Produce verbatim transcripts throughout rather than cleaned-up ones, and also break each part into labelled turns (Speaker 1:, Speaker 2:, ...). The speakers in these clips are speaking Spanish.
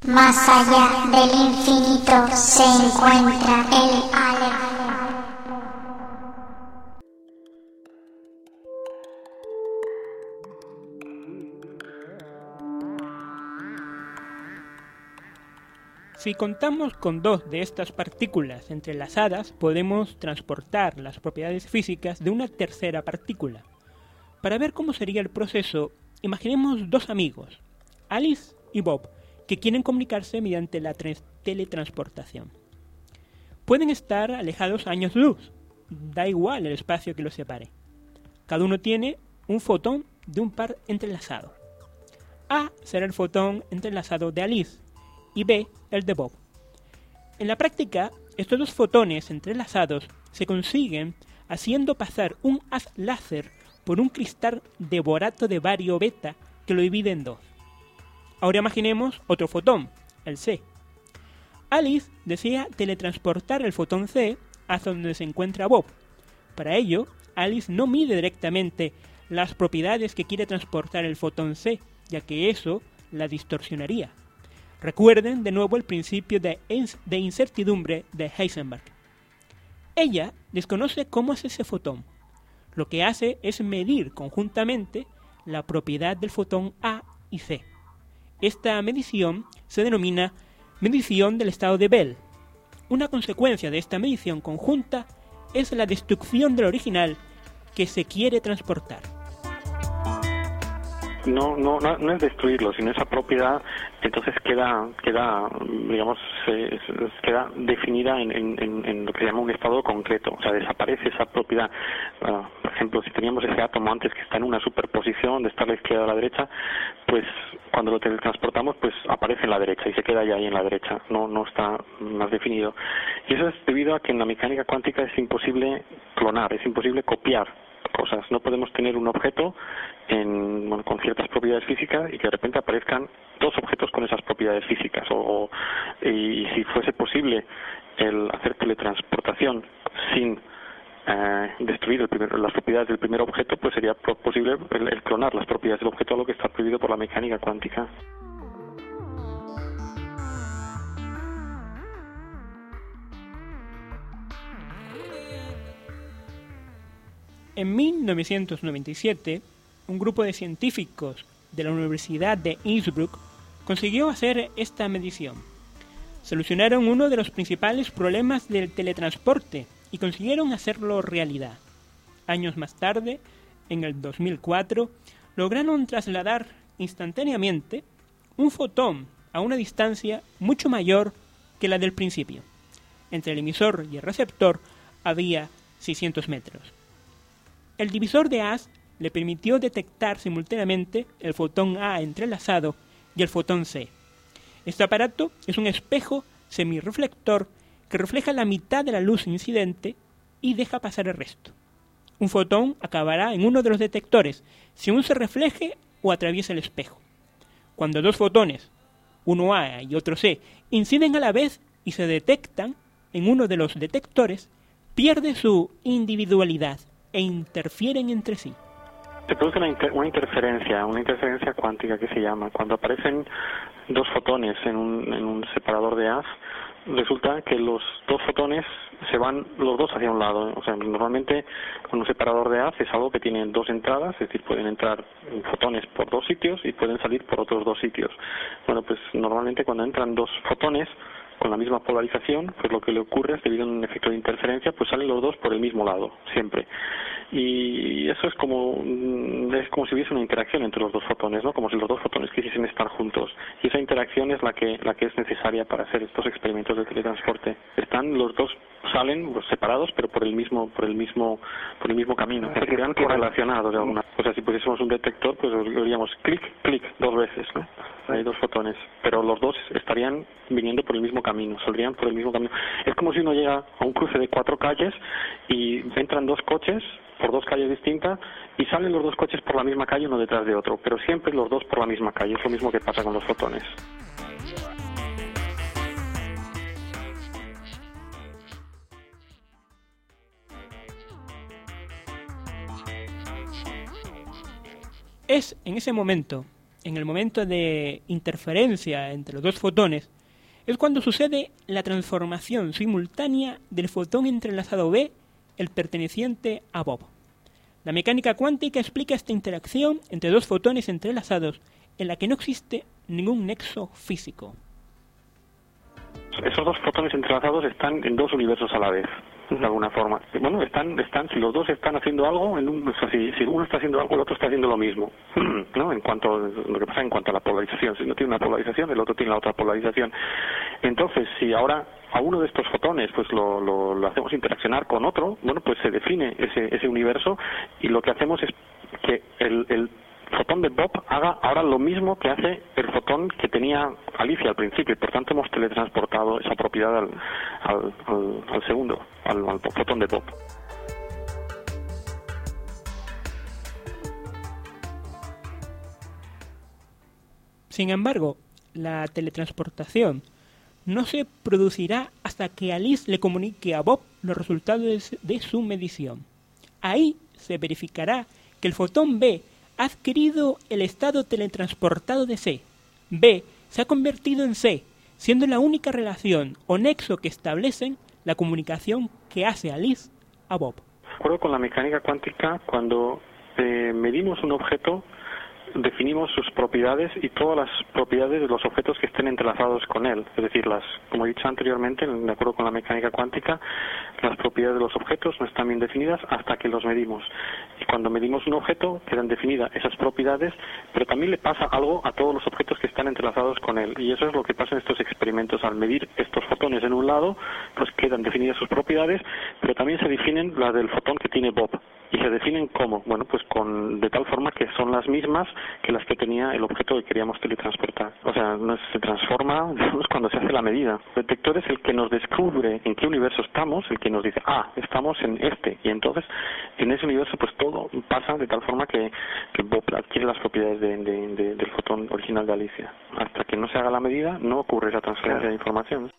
Speaker 1: Más allá del infinito se encuentra el Aleph.
Speaker 2: Si contamos con dos de estas partículas entrelazadas, podemos transportar las propiedades físicas de una tercera partícula. Para ver cómo sería el proceso, imaginemos dos amigos, Alice y Bob, que quieren comunicarse mediante la teletransportación. Pueden estar alejados años luz, da igual el espacio que los separe. Cada uno tiene un fotón de un par entrelazado. A será el fotón entrelazado de Alice y B el de Bob. En la práctica, estos dos fotones entrelazados se consiguen haciendo pasar un haz láser por un cristal de borato de bario beta que lo divide en dos. Ahora imaginemos otro fotón, el C. Alice desea teletransportar el fotón C hasta donde se encuentra Bob. Para ello, Alice no mide directamente las propiedades que quiere transportar el fotón C, ya que eso la distorsionaría. Recuerden de nuevo el principio de, de incertidumbre de Heisenberg. Ella desconoce cómo es ese fotón. Lo que hace es medir conjuntamente la propiedad del fotón A y C. Esta medición se denomina medición del estado de Bell. Una consecuencia de esta medición conjunta es la destrucción del original que se quiere transportar.
Speaker 3: No, no, no, no es destruirlo, sino esa propiedad, entonces queda, queda, digamos, se, se, queda definida en, en, en lo que se llama un estado concreto, o sea, desaparece esa propiedad. Uh, por ejemplo, si teníamos ese átomo antes que está en una superposición de estar a la izquierda o a la derecha, pues cuando lo teletransportamos, pues aparece en la derecha y se queda ya ahí en la derecha, no, no está más definido. Y eso es debido a que en la mecánica cuántica es imposible clonar, es imposible copiar cosas. No podemos tener un objeto en, bueno, con ciertas propiedades físicas y que de repente aparezcan dos objetos con esas propiedades físicas. O, o y si fuese posible el hacer teletransportación sin eh, destruir el primer, las propiedades del primer objeto, pues sería posible el, el clonar las propiedades del objeto, lo que está prohibido por la mecánica cuántica.
Speaker 2: En mil novecientos noventa y siete, un grupo de científicos de la Universidad de Innsbruck consiguió hacer esta medición. Solucionaron uno de los principales problemas del teletransporte y consiguieron hacerlo realidad. Años más tarde, en el dos mil cuatro, lograron trasladar instantáneamente un fotón a una distancia mucho mayor que la del principio. Entre el emisor y el receptor había seiscientos metros. El divisor de haz le permitió detectar simultáneamente el fotón A entrelazado y el fotón C. Este aparato es un espejo semirreflector que refleja la mitad de la luz incidente y deja pasar el resto. Un fotón acabará en uno de los detectores si uno se refleje o atraviesa el espejo. Cuando dos fotones, uno A y otro C, inciden a la vez y se detectan en uno de los detectores, pierde su individualidad e interfieren entre sí.
Speaker 3: Se produce una, inter- una interferencia, una interferencia cuántica que se llama. Cuando aparecen dos fotones en un, en un separador de haz, resulta que los dos fotones se van los dos hacia un lado. O sea, normalmente con un separador de haz es algo que tiene dos entradas, es decir, pueden entrar fotones por dos sitios y pueden salir por otros dos sitios. Bueno, pues normalmente cuando entran dos fotones con la misma polarización, pues lo que le ocurre es, debido a un efecto de interferencia, pues salen los dos por el mismo lado, siempre. Y eso es como es como si hubiese una interacción entre los dos fotones, ¿no? Como si los dos fotones quisiesen estar juntos. Y esa interacción es la que la que es necesaria para hacer estos experimentos de teletransporte. Están los dos, salen pues, separados, pero por el mismo por el mismo por el mismo camino. Se quedan correlacionados de alguna. O sea, si pusiésemos un detector, pues diríamos clic, clic dos veces, ¿no? Hay dos fotones, pero los dos estarían viniendo por el mismo camino, saldrían por el mismo camino. Es como si uno llega a un cruce de cuatro calles y entran dos coches por dos calles distintas y salen los dos coches por la misma calle uno detrás de otro, pero siempre los dos por la misma calle. Es lo mismo que pasa con los fotones.
Speaker 2: Es en ese momento en el momento de interferencia entre los dos fotones, es cuando sucede la transformación simultánea del fotón entrelazado B, el perteneciente a Bob. La mecánica cuántica explica esta interacción entre dos fotones entrelazados en la que no existe ningún nexo físico.
Speaker 3: Esos dos fotones entrelazados están en dos universos a la vez, de alguna forma. Bueno, están, están, si los dos están haciendo algo, en un, o sea, si, si uno está haciendo algo, el otro está haciendo lo mismo, ¿no? En cuanto, lo que pasa en cuanto a la polarización, si uno tiene una polarización, el otro tiene la otra polarización. Entonces, si ahora a uno de estos fotones, pues lo, lo, lo hacemos interaccionar con otro, bueno, pues se define ese, ese universo, y lo que hacemos es que el, el fotón de Bob haga ahora lo mismo que hace el fotón que tenía Alicia al principio, y por tanto hemos teletransportado esa propiedad al, al, al, al segundo, al, al fotón de Bob.
Speaker 2: Sin embargo, la teletransportación no se producirá hasta que Alice le comunique a Bob los resultados de su medición. Ahí se verificará que el fotón B ha adquirido el estado teletransportado de C. B se ha convertido en C, siendo la única relación o nexo que establecen la comunicación que hace Alice a Bob.
Speaker 3: De acuerdo con la mecánica cuántica, cuando eh, medimos un objeto, definimos sus propiedades y todas las propiedades de los objetos que estén entrelazados con él. Es decir, las, como he dicho anteriormente, de acuerdo con la mecánica cuántica, las propiedades de los objetos no están bien definidas hasta que los medimos. Y cuando medimos un objeto, quedan definidas esas propiedades, pero también le pasa algo a todos los objetos que están entrelazados con él. Y eso es lo que pasa en estos experimentos. Al medir estos fotones en un lado, pues quedan definidas sus propiedades, pero también se definen las del fotón que tiene Bob. ¿Y se definen cómo? Bueno, pues con de tal forma que son las mismas que las que tenía el objeto que queríamos teletransportar. O sea, no se transforma, digamos, cuando se hace la medida. El detector es el que nos descubre en qué universo estamos, el que nos dice, ah, estamos en este. Y entonces, en ese universo, pues todo pasa de tal forma que, que Bob adquiere las propiedades de, de, de, del fotón original de Alicia. Hasta que no se haga la medida, no ocurre esa transferencia de información.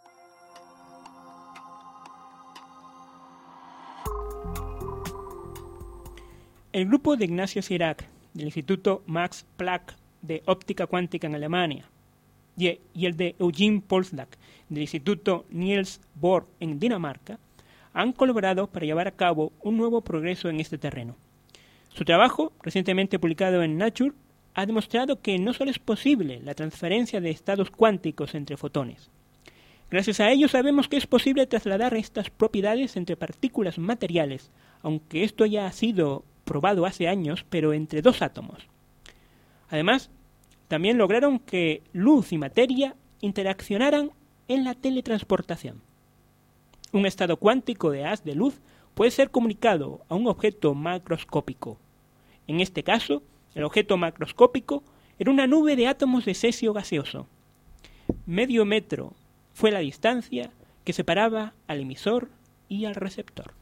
Speaker 2: El grupo de Ignacio Cirac, del Instituto Max Planck de Óptica Cuántica en Alemania, y el de Eugene Polsdak, del Instituto Niels Bohr en Dinamarca, han colaborado para llevar a cabo un nuevo progreso en este terreno. Su trabajo, recientemente publicado en Nature, ha demostrado que no solo es posible la transferencia de estados cuánticos entre fotones. Gracias a ello sabemos que es posible trasladar estas propiedades entre partículas materiales, aunque esto ya ha sido probado hace años, pero entre dos átomos. Además, también lograron que luz y materia interaccionaran en la teletransportación. Un estado cuántico de haz de luz puede ser comunicado a un objeto macroscópico. En este caso, el objeto macroscópico era una nube de átomos de cesio gaseoso. Medio metro fue la distancia que separaba al emisor y al receptor.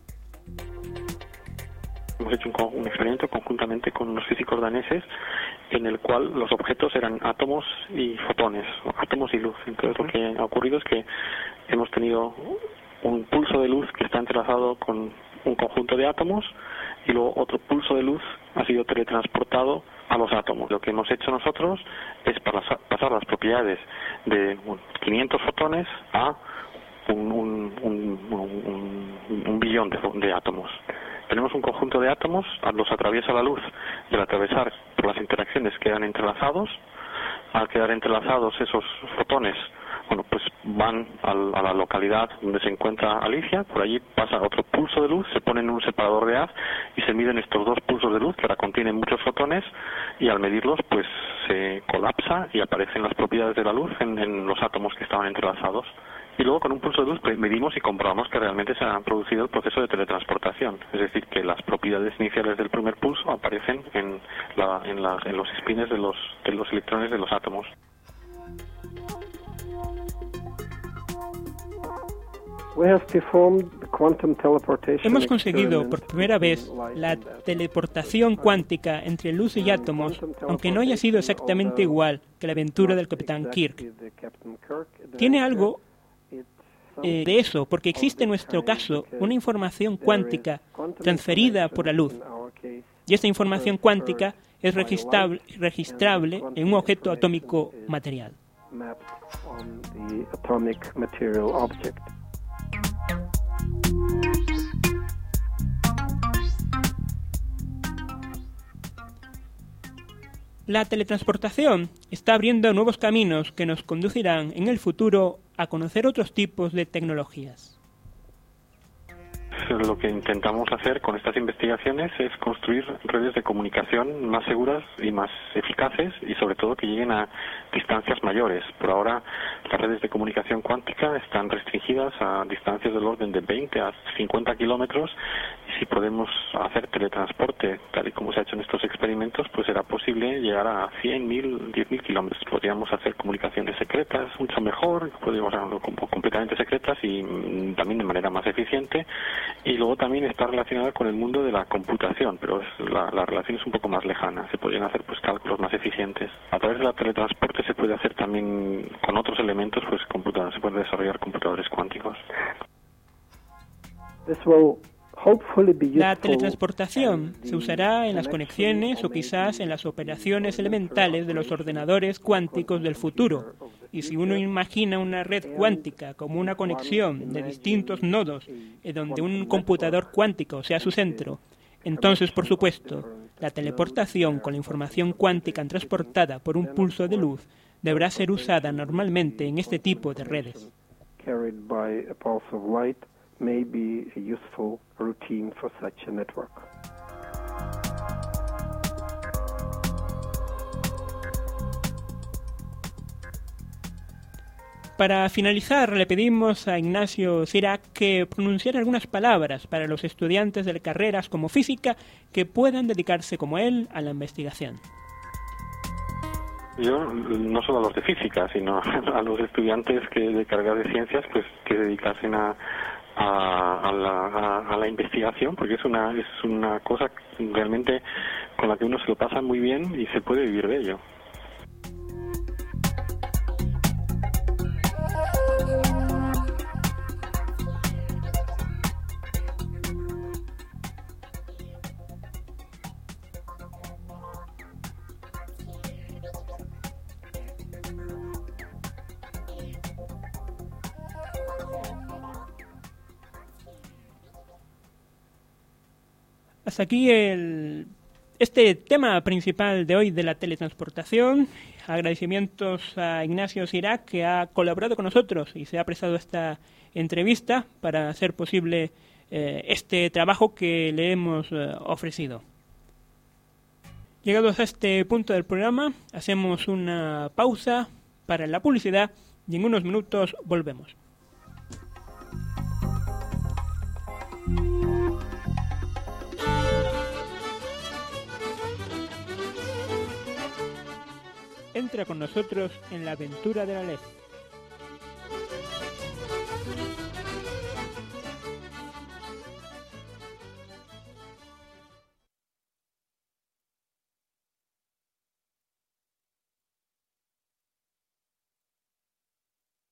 Speaker 3: Hemos hecho un, un experimento conjuntamente con unos físicos daneses en el cual los objetos eran átomos y fotones, átomos y luz. Entonces lo que ha ocurrido es que hemos tenido un pulso de luz que está entrelazado con un conjunto de átomos y luego otro pulso de luz ha sido teletransportado a los átomos. Lo que hemos hecho nosotros es pasar las propiedades de quinientos fotones a un, un, un, un, un billón de, de átomos. Tenemos un conjunto de átomos, los atraviesa la luz y al atravesar por las interacciones quedan entrelazados. Al quedar entrelazados esos fotones, bueno, pues van al, a la localidad donde se encuentra Alicia, por allí pasa otro pulso de luz, se pone en un separador de haz y se miden estos dos pulsos de luz que ahora contienen muchos fotones y al medirlos pues se colapsa y aparecen las propiedades de la luz en, en los átomos que estaban entrelazados. Y luego con un pulso de luz medimos y comprobamos que realmente se ha producido el proceso de teletransportación. Es decir, que las propiedades iniciales del primer pulso aparecen en, la, en, la, en los spines de los, de los electrones de los átomos.
Speaker 2: Hemos conseguido por primera vez la teleportación cuántica entre luz y átomos, aunque no haya sido exactamente igual que la aventura del Capitán Kirk. Tiene algo eh, de eso, porque existe en nuestro caso una información cuántica transferida por la luz. Y esta información cuántica es registrable, registrable en un objeto atómico material. La teletransportación está abriendo nuevos caminos que nos conducirán en el futuro a conocer otros tipos de tecnologías.
Speaker 3: Lo que intentamos hacer con estas investigaciones es construir redes de comunicación más seguras y más eficaces y sobre todo que lleguen a distancias mayores. Por ahora las redes de comunicación cuántica están restringidas a distancias del orden de veinte a cincuenta kilómetros y si podemos hacer teletransporte tal y como se ha hecho en estos experimentos, pues será posible llegar a cien mil, diez mil kilómetros. Podríamos hacer comunicaciones secretas mucho mejor, podríamos hacerlo completamente secretas y también de manera más eficiente. Y luego también está relacionada con el mundo de la computación, pero es, la, la relación es un poco más lejana. Se podrían hacer pues cálculos más eficientes. A través del teletransporte se puede hacer también con otros elementos, pues computadores, se pueden desarrollar computadores cuánticos.
Speaker 2: La teletransportación se usará en las conexiones o quizás en las operaciones elementales de los ordenadores cuánticos del futuro. Y si uno imagina una red cuántica como una conexión de distintos nodos en donde un computador cuántico sea su centro, entonces, por supuesto, la teleportación con la información cuántica transportada por un pulso de luz deberá ser usada normalmente en este tipo de redes.
Speaker 4: May be a useful routine for such a network.
Speaker 2: Para finalizar, le pedimos a Ignacio Cirac que pronunciara algunas palabras para los estudiantes de carreras como física que puedan dedicarse como él a la investigación.
Speaker 3: Yo, no solo a los de física, sino a los estudiantes que de carreras de ciencias, pues que dedicasen a A, a, la, a, a la investigación, porque es una es una cosa realmente con la que uno se lo pasa muy bien y se puede vivir de ello.
Speaker 2: Hasta aquí el, este tema principal de hoy de la teletransportación. Agradecimientos a Ignacio Cirac, que ha colaborado con nosotros y se ha prestado a esta entrevista para hacer posible eh, este trabajo que le hemos eh, ofrecido. Llegados a este punto del programa, hacemos una pausa para la publicidad y en unos minutos volvemos. Entra con nosotros en la aventura de la L E D.